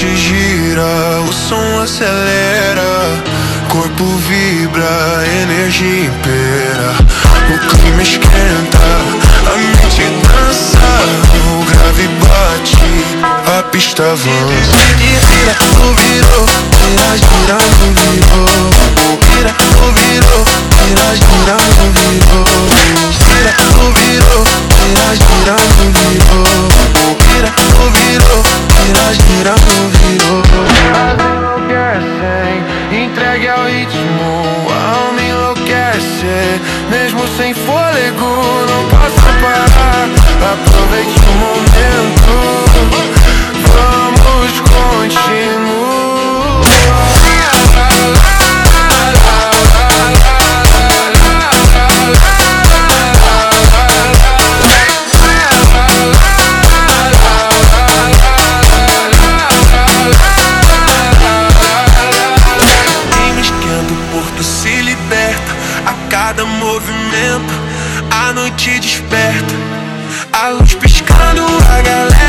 mente gira, o som acelera, corpo vibra, energia impera. O clima esquenta, a mente dança, o grave bate, a pista avança. Gira, tu virou, gira, gira, tu virou. Gira, tu virou, gira, gira, tu virou. Gira, tu virou, gira, gira, tu virou. Gira, tu virou, gira, gira, tu virou. Enlouquecem, entregue ao ritmo, a alma enlouquece. Mesmo sem fôlego, não posso parar. Aproveite o momento, vamos continuar. Se liberta a cada movimento, a noite desperta, a luz piscando, a galera